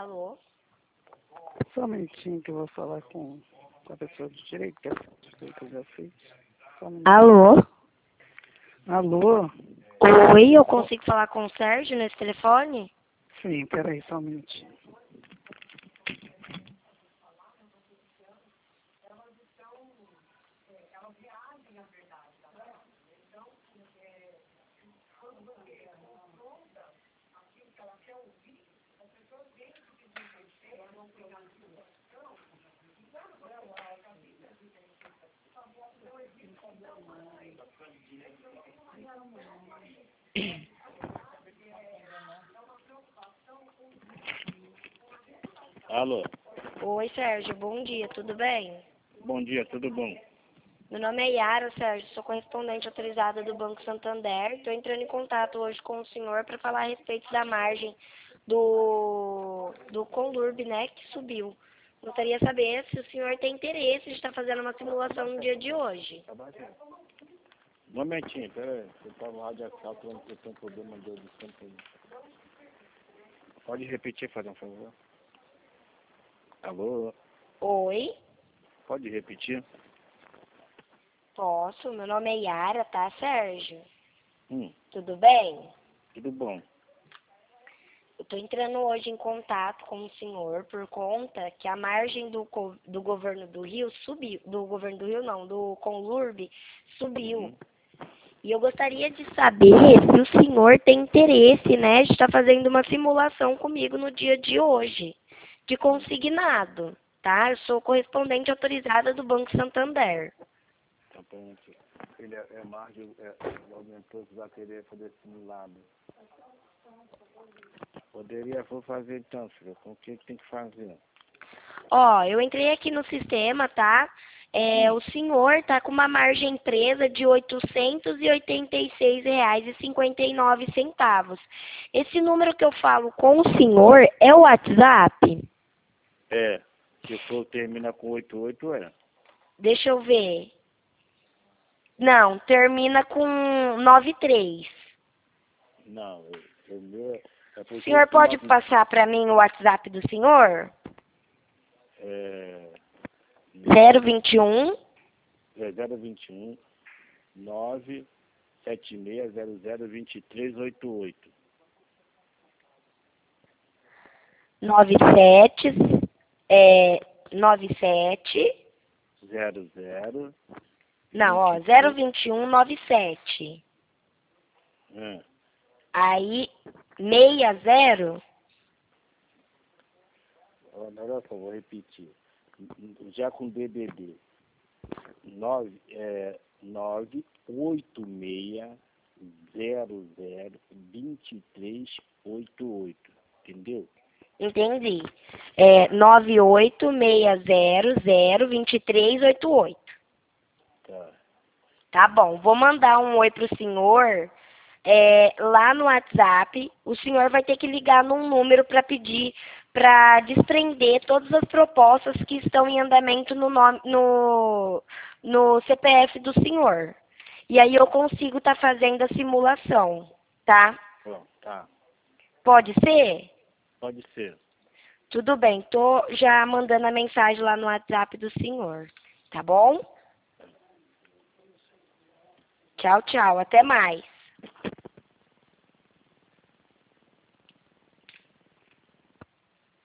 Alô? Só um minutinho que eu vou falar com a pessoa de direito, que é que eu já fiz. Só um minutinho. Alô? Alô? Oi, eu consigo falar com o Sérgio nesse telefone? Sim, peraí, só um minutinho. Alô, Oi, Sérgio, bom dia, tudo bem? bom dia, tudo bom? Meu nome é Yara, Sérgio, sou correspondente autorizada do Banco Santander. Estou entrando em contato hoje com o senhor para falar a respeito da margem do Conlurb, né, que subiu. Gostaria de saber se o senhor tem interesse de estar fazendo uma simulação no dia de hoje. Um momentinho, peraí, eu tava no rádio assalto, eu tenho um problema de audição. Pode repetir, fazer um favor? Alô, Oi, pode repetir? posso, meu nome é Yara, tá, Sérgio? Hum, Tudo bem? tudo bom. Eu estou entrando hoje em contato com o senhor por conta que a margem do governo do Rio subiu, do governo do Rio não, do Conlurb subiu. Uhum. E eu gostaria de saber se o senhor tem interesse, né, de estar fazendo uma simulação comigo no dia de hoje, de consignado, tá? Eu sou correspondente autorizada do Banco Santander. Então, peraí, ele é margem, aumentou, vai querer fazer simulado. Poderia, vou fazer então, filho, com o que tem que fazer? Ó, eu entrei aqui no sistema, tá? O senhor tá com uma margem presa de R$ 886,59. Esse número que eu falo com o senhor é o WhatsApp? É, se for termina com 88, é. Deixa eu ver. Não, termina com 93. Não, o meu é O porque senhor esse pode 9, passar para mim o WhatsApp do senhor? é, 021 021 976002388. 97 97. 00 Não, ó, 23. 02197. É. Aí, 60. Olha só, vou repetir. Já com DDD. 986002388. Entendeu? Entendi. 98600238. Tá. Tá bom, vou mandar um oi pro senhor lá no WhatsApp. O senhor vai ter que ligar num número para pedir para desprender todas as propostas que estão em andamento no CPF do senhor. E aí eu consigo estar fazendo a simulação, tá? Bom, tá. Pode ser? Pode ser. Tudo bem, tô já mandando a mensagem lá no WhatsApp do senhor, tá bom? Tchau, tchau, até mais.